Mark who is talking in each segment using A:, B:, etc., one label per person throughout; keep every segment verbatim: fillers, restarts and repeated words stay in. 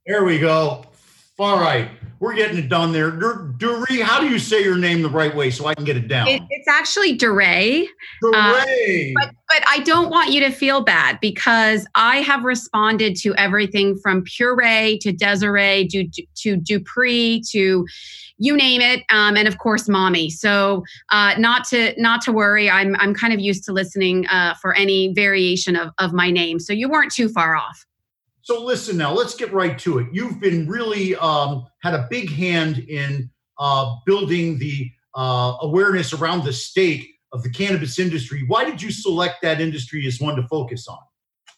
A: There we go. All right. We're getting it done there. Dur- Duree, how do you say your name the right way so I can get it
B: It,
A: down?
B: it's actually Duray. Uh,
A: Duree.
B: but but I don't want you to feel bad because I have responded to everything from Puree to Desiree to, to Dupree to you name it, um, and of course, Mommy. So uh, not to not to worry. I'm I'm kind of used to listening uh, for any variation of of my name. So you weren't too far off.
A: So listen now, let's get right to it. You've been really um, had a big hand in uh, building the uh, awareness around the state of the cannabis industry. Why did you select that industry as one to focus on?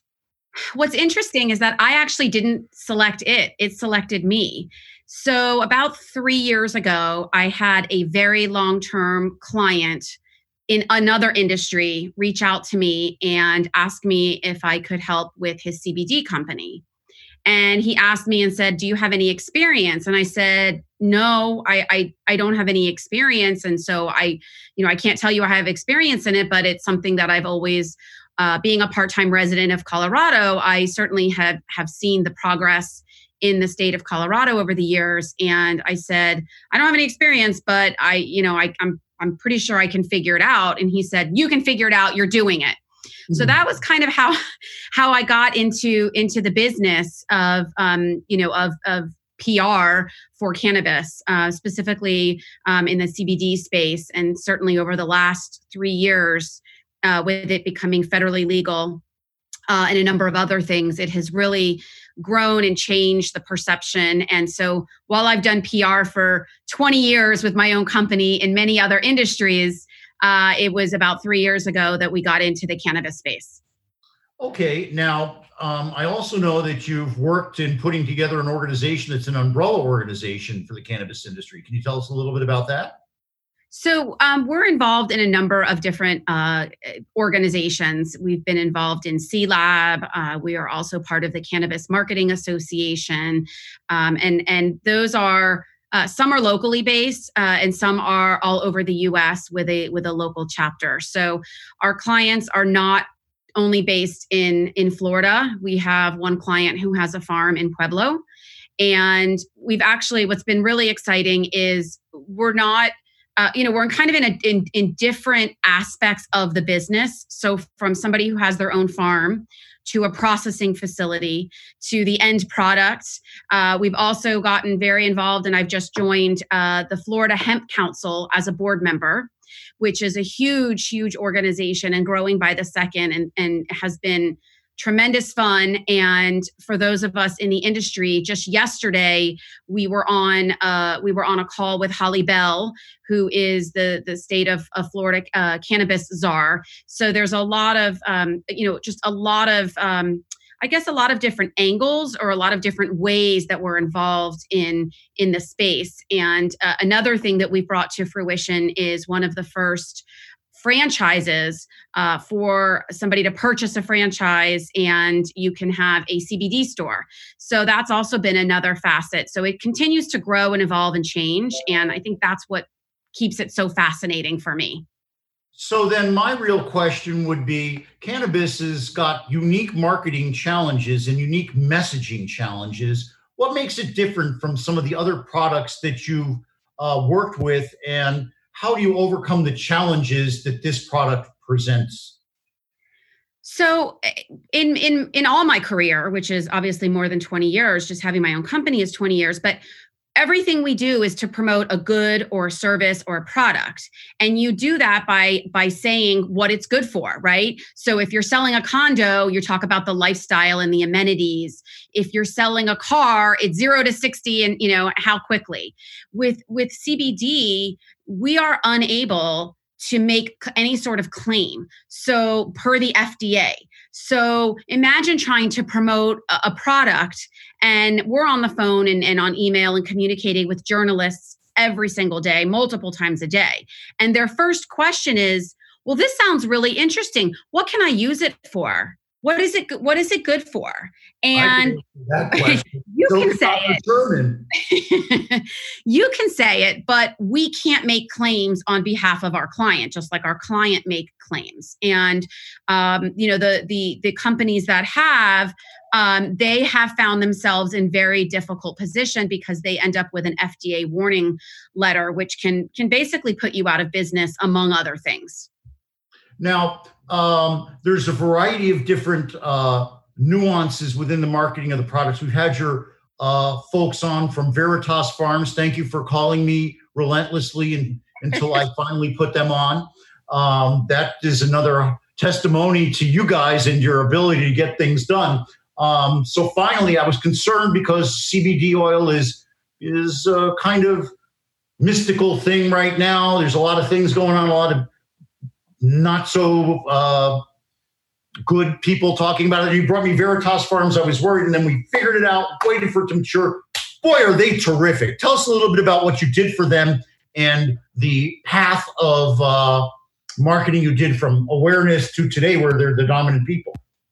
B: What's interesting is that I actually didn't select it, it selected me. So, about three years ago, I had a very long term client in another industry reach out to me and ask me if I could help with his C B D company. And he asked me and said, "Do you have any experience?" And I said, "No, I, I I don't have any experience." And so I, you know, I can't tell you I have experience in it, but it's something that I've always, uh, being a part-time resident of Colorado, I certainly have have seen the progress in the state of Colorado over the years. And I said, "I don't have any experience, but I, you know, I, I'm I'm pretty sure I can figure it out." And he said, "You can figure it out. You're doing it." So that was kind of how how I got into into the business of um, you know of of P R for cannabis, uh, specifically um, in the C B D space, and certainly over the last three years, uh, with it becoming federally legal uh, and a number of other things, it has really grown and changed the perception. And so while I've done P R for twenty years with my own company in many other industries, uh, it was about three years ago that we got into the cannabis space.
A: Okay, now um, I also know that you've worked in putting together an organization that's an umbrella organization for the cannabis industry. Can you tell us a little bit about that?
B: So um, we're involved in a number of different uh, organizations. We've been involved in C Lab. Uh, we are also part of the Cannabis Marketing Association, um, and and those are uh, some are locally based, uh, and some are all over the U S with a with a local chapter. So our clients are not only based in in Florida. We have one client who has a farm in Pueblo, and we've actually what's been really exciting is we're not uh, you know, we're kind of in, a, in in different aspects of the business. So from somebody who has their own farm to a processing facility to the end product. Uh, we've also gotten very involved, and I've just joined uh, the Florida Hemp Council as a board member, which is a huge, huge organization and growing by the second, and, and has been tremendous fun. And for those of us in the industry, just yesterday we were on uh, we were on a call with Holly Bell, who is the the state of, of Florida uh, cannabis czar. So there's a lot of um, you know just a lot of um, I guess a lot of different angles or a lot of different ways that we're involved in in the space. And uh, another thing that we brought to fruition is one of the first franchises uh, for somebody to purchase a franchise, and you can have a C B D store. So that's also been another facet. So it continues to grow and evolve and change. And I think that's what keeps it so fascinating for me.
A: So then my real question would be, cannabis has got unique marketing challenges and unique messaging challenges. What makes it different from some of the other products that you've uh, worked with, and how do you overcome the challenges that this product presents?
B: So in in in all my career, which is obviously more than twenty years, just having my own company is twenty years, but everything we do is to promote a good or a service or a product. And you do that by by saying what it's good for, right? So if you're selling a condo, you talk about the lifestyle and the amenities. If you're selling a car, it's zero to sixty and, you know, how quickly. With with C B D, we are unable to make any sort of claim. So per the F D A. So imagine trying to promote a, a product, and we're on the phone and, and on email and communicating with journalists every single day, multiple times a day. And their first question is, well, this sounds really interesting. What can I use it for? What is it? What is it good for? And you can say it. You can say it, but we can't make claims on behalf of our client, just like our client make claims. And um, you know, the the the companies that have um, they have found themselves in very difficult position because they end up with an F D A warning letter, which can can basically put you out of business, among other things.
A: Now, um, there's a variety of different uh, nuances within the marketing of the products. We've had your uh, folks on from Veritas Farms. Thank you for calling me relentlessly and, until I finally put them on. Um, that is another testimony to you guys and your ability to get things done. Um, so finally, I was concerned because C B D oil is is a kind of mystical thing right now. There's a lot of things going on, a lot of not so uh, good people talking about it. You brought me Veritas Farms. I was worried, and then we figured it out, waited for it to mature. Boy, are they terrific. Tell us a little bit about what you did for them and the path of uh, marketing you did from awareness to today where they're the dominant people.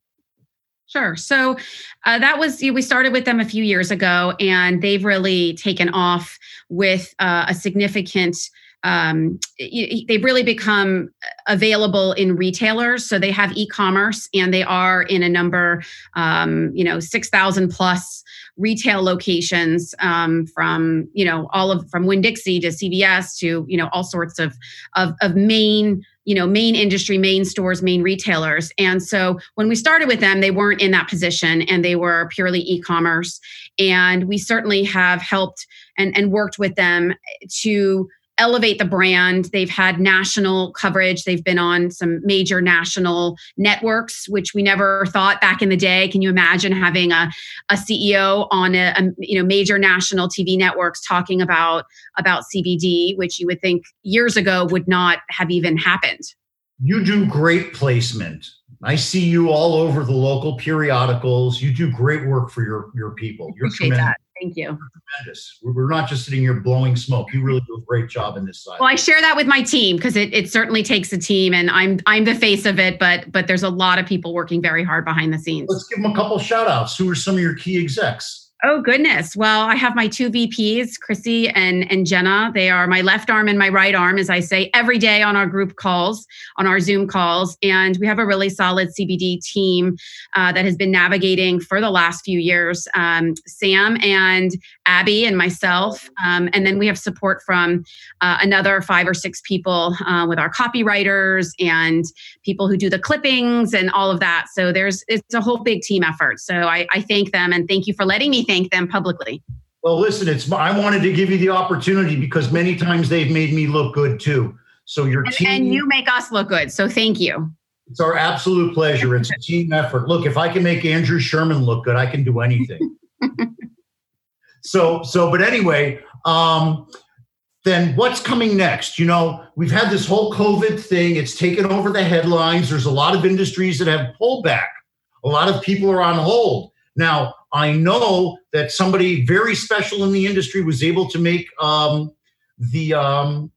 B: Sure. So uh, that was, we started with them a few years ago, and they've really taken off with uh, a significant, um, they've really become available in retailers. So they have e-commerce, and they are in a number, um, you know, six thousand plus retail locations, um, from, you know, all of, from Winn-Dixie to C V S to, you know, all sorts of, of, of main, you know, main industry, main stores, main retailers. And so when we started with them, they weren't in that position, and they were purely e-commerce. And we certainly have helped and, and worked with them to elevate the brand. They've had national coverage. They've been on some major national networks, which we never thought back in the day. Can you imagine having a, a C E O on a, a you know major national T V networks talking about about C B D, which you would think years ago would not have even happened?
A: You do great placement. I see you all over the local periodicals. You do great work for your, your people. You're
B: Appreciate
A: tremendous.
B: that. Thank you.
A: You're tremendous. We're not just sitting here blowing smoke. You really do a great job in this side.
B: Well, I share that with my team because it, it certainly takes a team, and I'm I'm the face of it, but but there's a lot of people working very hard behind the scenes.
A: Let's give them a couple shout outs. Who are some of your key execs?
B: Oh, goodness. Well, I have my two V Ps, Chrissy and, and Jenna. They are my left arm and my right arm, as I say, every day on our group calls, on our Zoom calls. And we have a really solid C B D team uh, that has been navigating for the last few years. Um, Sam and Abby and myself. Um, and then we have support from uh, another five or six people uh, with our copywriters and people who do the clippings and all of that. So there's it's a whole big team effort. So I, I thank them, and thank you for letting me thank them publicly.
A: Well, listen, it's I wanted to give you the opportunity because many times they've made me look good too. So your
B: and,
A: team
B: and you make us look good. So thank you.
A: It's our absolute pleasure. It's a team effort. Look, if I can make Andrew Sherman look good, I can do anything. so, so, but anyway, um, then what's coming next? You know, we've had this whole COVID thing. It's taken over the headlines. There's a lot of industries that have pulled back. A lot of people are on hold. Now, I know that somebody very special in the industry was able to make um, the, um,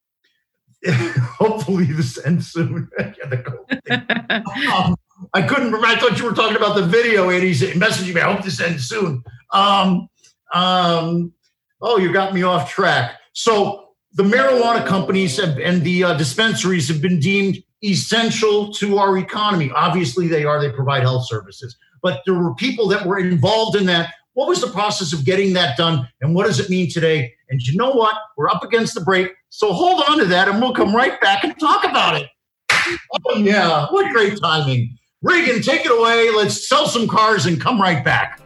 A: hopefully this ends soon. Yeah, the COVID thing. um, I couldn't remember. I thought you were talking about the video, and he's messaging me. I hope this ends soon. Um, um, oh, you got me off track. So the marijuana companies have, and the uh, dispensaries have been deemed essential to our economy. Obviously, they are. They provide health services. But there were people that were involved in that. What was the process of getting that done, and what does it mean today? And you know what? We're up against the break, so hold on to that, and we'll come right back and talk about it. Oh, yeah. What great timing. Regan, take it away. Let's sell some cars and come right back.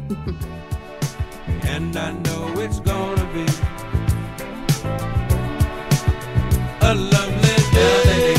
C: And I know it's gonna be a lovely day.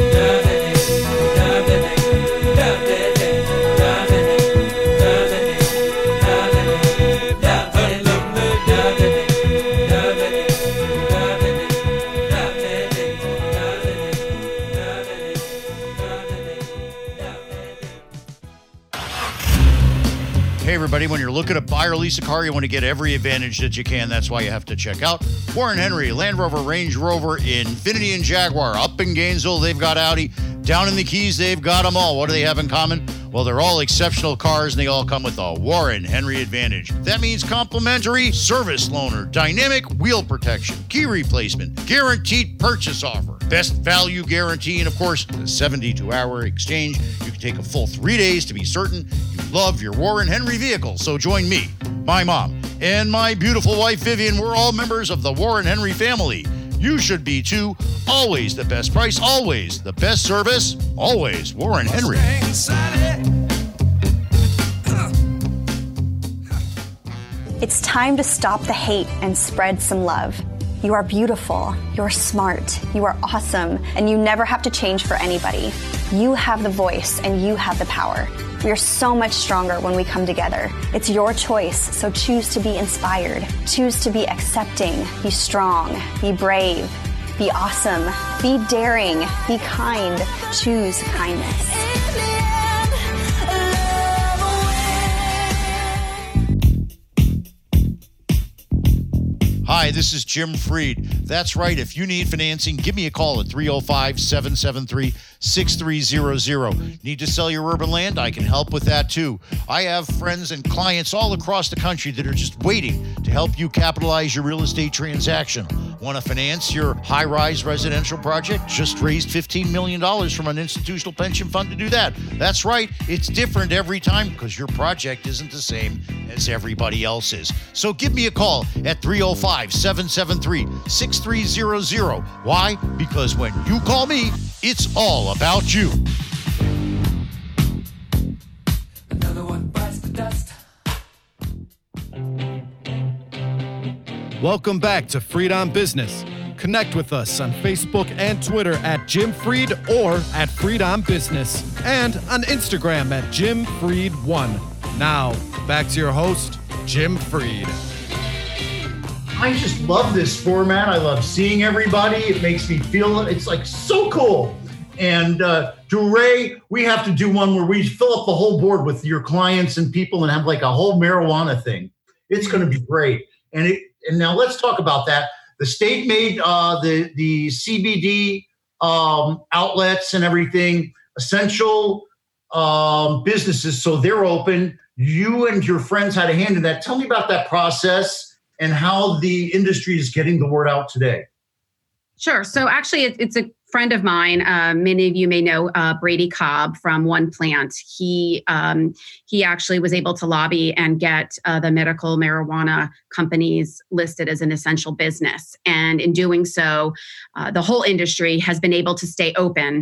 D: Hey everybody, when you're looking to buy or lease a car, you want to get every advantage that you can. That's why you have to check out Warren Henry, Land Rover, Range Rover, Infiniti, and Jaguar. Up in Gainesville, they've got Audi. Down in the Keys, they've got them all. What do they have in common? Well, they're all exceptional cars, and they all come with a Warren Henry Advantage. That means complimentary service loaner, dynamic wheel protection, key replacement, guaranteed purchase offer, best value guarantee, and of course, the seventy-two hour exchange. You can take a full three days to be certain you love your Warren Henry vehicle. So join me, my mom, and my beautiful wife, Vivian. We're all members of the Warren Henry family. You should be too. Always the best price, always the best service, always Warren Henry.
E: It's time to stop the hate and spread some love. You are beautiful, you're smart, you are awesome, and you never have to change for anybody. You have the voice and you have the power. We are so much stronger when we come together. It's your choice, so choose to be inspired. Choose to be accepting, be strong, be brave, be awesome, be daring, be kind. Choose kindness.
D: Hi, this is Jim Freed. That's right. If you need financing, give me a call at three oh five, seven seven three, six three zero zero. Need to sell your urban land? I can help with that too. I have friends and clients all across the country that are just waiting to help you capitalize your real estate transaction. Want to finance your high-rise residential project? Just raised fifteen million dollars from an institutional pension fund to do that. That's right. It's different every time because your project isn't the same as everybody else's. So give me a call at three oh five, seven seven three, six three zero zero. Why? Because when you call me, it's all about you.
C: Another one bites the dust.
F: Welcome back to Freed on Business. Connect with us on Facebook and Twitter at Jim Freed or at Freed on Business, and on Instagram at Jim Freed one. Now, back to your host, Jim Freed.
A: I just love this format. I love seeing everybody. It makes me feel, it's like so cool. And uh, DeRay, we have to do one where we fill up the whole board with your clients and people and have like a whole marijuana thing. It's going to be great. And it, and now let's talk about that. The state made uh, the, the C B D um, outlets and everything essential um, businesses, so they're open. You and your friends had a hand in that. Tell me about that process and how the industry is getting the word out today.
B: Sure. So actually, it, it's a friend of mine. Uh, many of you may know uh, Brady Cobb from One Plant. He um, he actually was able to lobby and get uh, the medical marijuana companies listed as an essential business. And in doing so, uh, the whole industry has been able to stay open.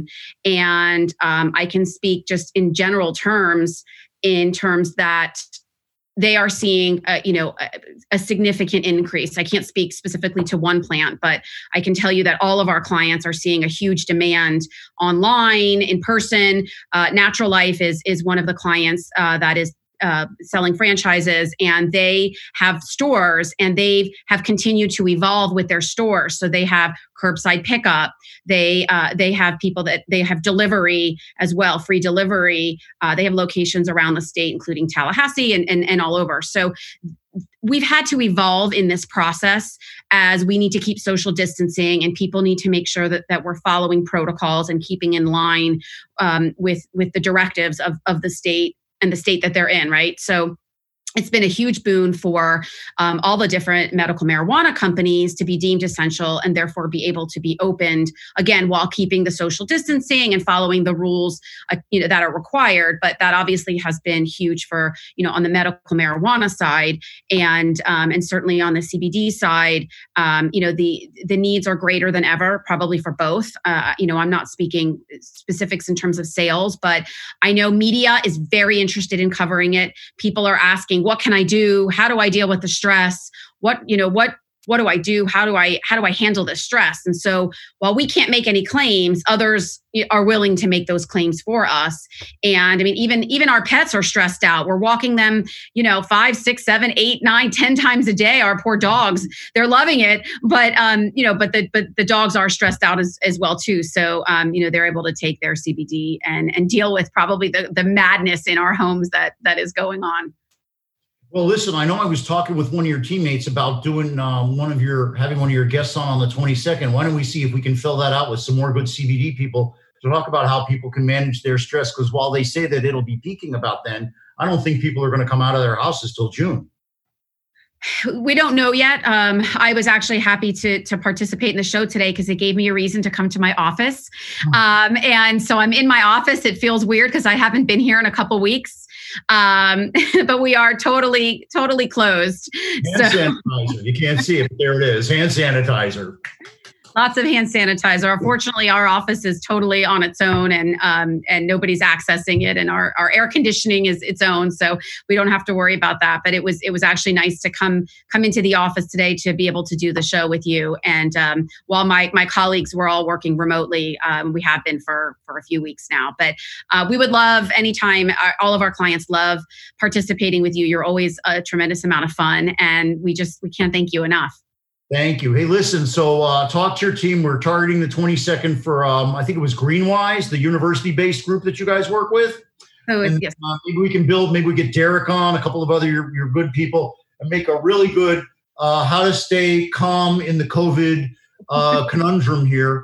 B: And um, I can speak just in general terms, in terms that they are seeing, uh, you know, a, a significant increase. I can't speak specifically to One Plant, but I can tell you that all of our clients are seeing a huge demand online, in person. Uh, Natural Life is is one of the clients uh, that is uh, selling franchises, and they have stores, and they have continued to evolve with their stores. So they have curbside pickup. They uh, they have people that they have delivery as well, free delivery. Uh, they have locations around the state, including Tallahassee and, and, and all over. So we've had to evolve in this process as we need to keep social distancing, and people need to make sure that, that we're following protocols and keeping in line um, with, with the directives of, of the state and the state that they're in, right? So it's been a huge boon for um, all the different medical marijuana companies to be deemed essential and therefore be able to be opened, again, while keeping the social distancing and following the rules uh, you know, that are required. But that obviously has been huge for, you know, on the medical marijuana side, and um, and certainly on the C B D side, um, you know, the the needs are greater than ever, probably for both. Uh, you know, I'm not speaking specifics in terms of sales, but I know media is very interested in covering it. People are asking, what can I do? How do I deal with the stress? What, you know, what, what do I do? How do I, how do I handle this stress? And so while we can't make any claims, others are willing to make those claims for us. And I mean, even, even our pets are stressed out. We're walking them, you know, five, six, seven, eight, nine, ten times a day. Our poor dogs, they're loving it. But, um, you know, but the, but the dogs are stressed out as, as well too. So, um, you know, they're able to take their C B D and, and deal with probably the, the madness in our homes that, that is going on.
A: Well, listen, I know I was talking with one of your teammates about doing um, one of your, having one of your guests on on the twenty-second. Why don't we see if we can fill that out with some more good C B D people to talk about how people can manage their stress? Because while they say that it'll be peaking about then, I don't think people are going to come out of their houses till June.
B: We don't know yet. Um, I was actually happy to to participate in the show today because it gave me a reason to come to my office. Um, and so I'm in my office. It feels weird because I haven't been here in a couple weeks. Um, but we are totally, totally closed.
A: Hand
B: So-
A: sanitizer. You can't see it, but there it is. Hand sanitizer.
B: Lots of hand sanitizer. Unfortunately, our office is totally on its own, and um, and nobody's accessing it. And our, our air conditioning is its own, so we don't have to worry about that. But it was it was actually nice to come come into the office today to be able to do the show with you. And um, while my my colleagues were all working remotely, um, we have been for for a few weeks now. But uh, we would love anytime. Our, all of our clients love participating with you. You're always a tremendous amount of fun, and we just we can't thank you enough.
A: Thank you. Hey, listen, so uh, talk to your team. We're targeting the twenty-second for, um, I think it was Greenwise, the university-based group that you guys work with.
B: So
A: And,
B: yes.
A: uh, maybe we can build, maybe we get Derek on, a couple of other your, your good people, and make a really good uh, how to stay calm in the COVID uh, conundrum here.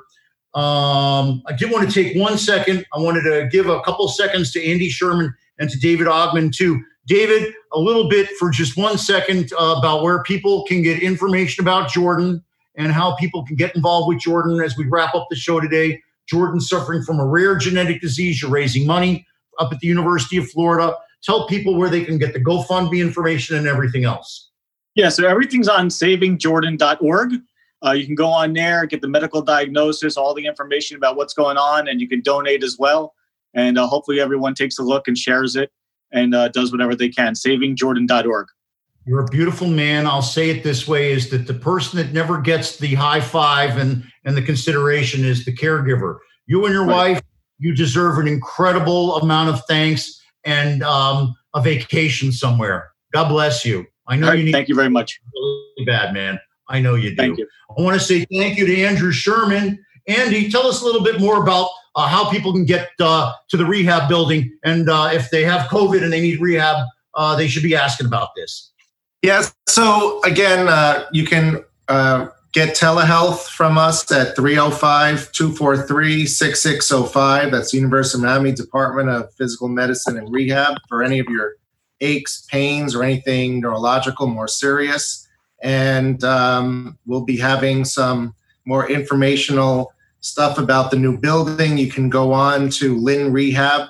A: Um, I did want to take one second. I wanted to give a couple seconds to Andy Sherman and to David Ogman too. David, a little bit for just one second uh, about where people can get information about Jordan and how people can get involved with Jordan as we wrap up the show today. Jordan's suffering from a rare genetic disease. You're raising money up at the University of Florida. Tell people where they can get the GoFundMe information and everything else.
G: Yeah, so everything's on saving jordan dot org. Uh, you can go on there, get the medical diagnosis, all the information about what's going on, and you can donate as well. And uh, hopefully everyone takes a look and shares it and uh, does whatever they can. saving jordan dot org.
A: You're a beautiful man. I'll say it this way, is that the person that never gets the high five and, and the consideration is the caregiver. You and your
G: Right.
A: wife, you deserve an incredible amount of thanks and um, a vacation somewhere. God bless you. I know
G: All right,
A: you need
G: thank you very much.
A: really bad, man. I know you do.
G: Thank you.
A: I want to say thank you to Andrew Sherman. Andy, tell us a little bit more about uh, how people can get uh, to the rehab building, and uh, if they have COVID and they need rehab, uh, they should be asking about this.
H: Yes. So again, uh, you can uh, get telehealth from us at three oh five, two four three, six six oh five. That's the University of Miami Department of Physical Medicine and Rehab for any of your aches, pains, or anything neurological more serious. And um, we'll be having some more informational stuff about the new building. You can go on to Lynn Rehab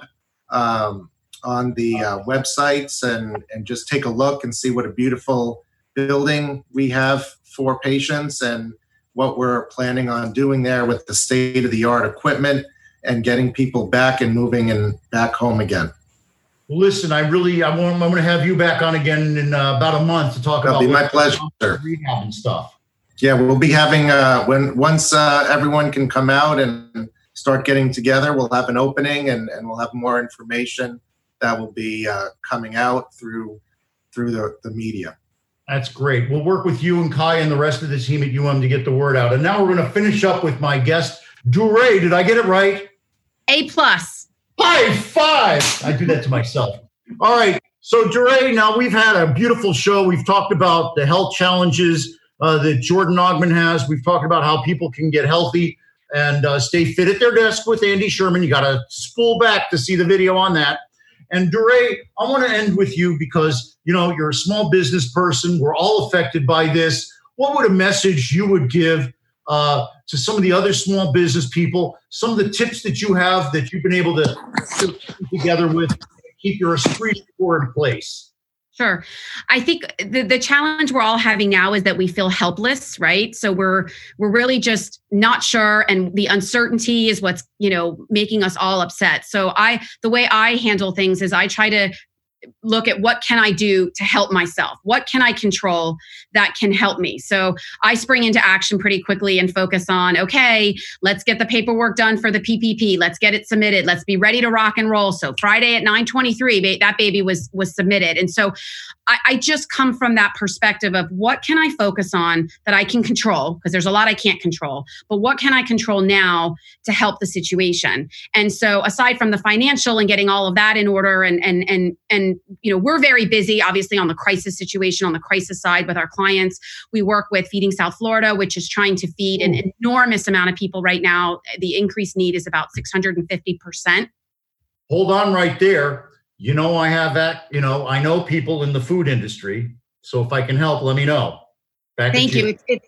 H: um, on the uh, websites and, and just take a look and see what a beautiful building we have for patients and what we're planning on doing there with the state-of-the-art equipment and getting people back and moving and back home again.
A: Well, listen, I really, I want, I'm going to have you back on again in uh, about a month to talk
H: That'll
A: about
H: be my
A: what's
H: pleasure,
A: going on
H: sir.
A: with rehab and stuff.
H: Yeah, we'll be having, uh, when once uh, everyone can come out and start getting together, we'll have an opening and, and we'll have more information that will be uh, coming out through through the, the media.
A: That's great. We'll work with you and Kai and the rest of the team at U M to get the word out. And now we're going to finish up with my guest, Duray. Did I get it right?
B: A plus.
A: High five. I do that to myself. All right. So, Duray, now we've had a beautiful show. We've talked about the health challenges uh, that Jordan Ogman has. We've talked about how people can get healthy and uh, stay fit at their desk with Andy Sherman. You got to spool back to see the video on that. And Duray, I want to end with you because, you know, you're a small business person. We're all affected by this. What would a message you would give uh, to some of the other small business people, some of the tips that you have that you've been able to to keep together with, keep your esprit de corps in place?
B: Sure. I think the, the challenge we're all having now is that we feel helpless, right? So we're we're really just not sure, and the uncertainty is what's, you know, making us all upset. So I the way I handle things is I try to look at what can I do to help myself? What can I control that can help me? So I spring into action pretty quickly and focus on, okay, let's get the paperwork done for the P P P. Let's get it submitted. Let's be ready to rock and roll. So Friday at nine twenty-three, that baby was was submitted. And so I, I just come from that perspective of what can I focus on that I can control? Because there's a lot I can't control, but what can I control now to help the situation? And so aside from the financial and getting all of that in order and, and, and, and, you know, we're very busy, obviously, on the crisis situation, on the crisis side with our clients. We work with Feeding South Florida, which is trying to feed an enormous amount of people right now. The increased need is about six hundred fifty percent.
A: Hold on right there. You know, I have that, you know, I know people in the food industry. So if I can help, let me know. Back
B: Thank
A: at
B: you. It's, it's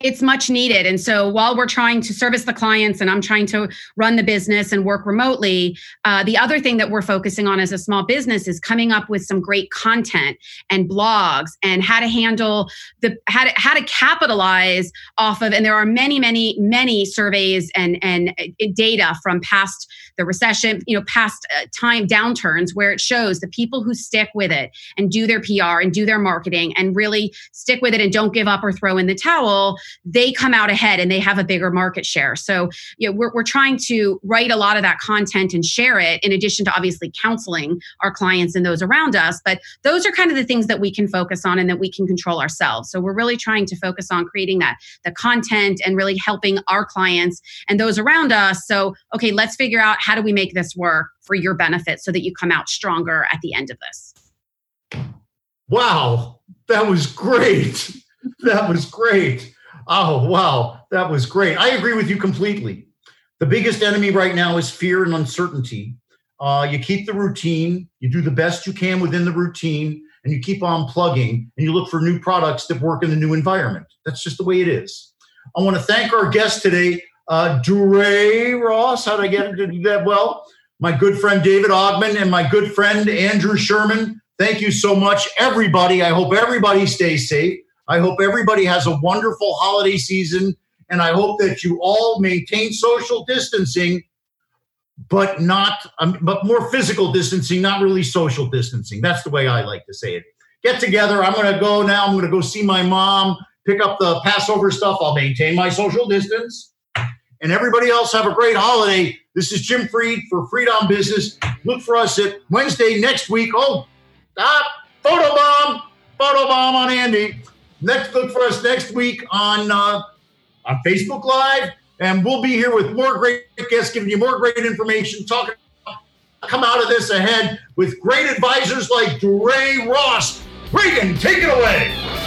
B: It's much needed. And so while we're trying to service the clients and I'm trying to run the business and work remotely, uh, the other thing that we're focusing on as a small business is coming up with some great content and blogs and how to handle the, how to, how to capitalize off of, and there are many, many, many surveys and, and data from past the recession, you know, past uh, time downturns where it shows the people who stick with it and do their P R and do their marketing and really stick with it and don't give up or throw in the towel, they come out ahead and they have a bigger market share. So, you know, we're, we're trying to write a lot of that content and share it in addition to obviously counseling our clients and those around us. But those are kind of the things that we can focus on and that we can control ourselves. So we're really trying to focus on creating that, the content and really helping our clients and those around us. So, okay, let's figure out how do we make this work for your benefit so that you come out stronger at the end of this.
A: Wow, that was great. That was great. Oh, wow. That was great. I agree with you completely. The biggest enemy right now is fear and uncertainty. Uh, you keep the routine, you do the best you can within the routine, and you keep on plugging, and you look for new products that work in the new environment. That's just the way it is. I want to thank our guest today, uh, Dre Ross. How did I get to do that well? My good friend David Ogman and my good friend Andrew Sherman. Thank you so much, everybody. I hope everybody stays safe. I hope everybody has a wonderful holiday season, and I hope that you all maintain social distancing, but not, um, but more physical distancing, not really social distancing. That's the way I like to say it. Get together. I'm going to go now. I'm going to go see my mom, pick up the Passover stuff. I'll maintain my social distance. And everybody else have a great holiday. This is Jim Fried for Fried on Business. Look for us at Wednesday next week. Oh, ah, photobomb, photobomb on Andy. Next, look for us next week on uh, on Facebook Live, and we'll be here with more great guests, giving you more great information, talking about come out of this ahead with great advisors like Dre Ross. Regan, take it away.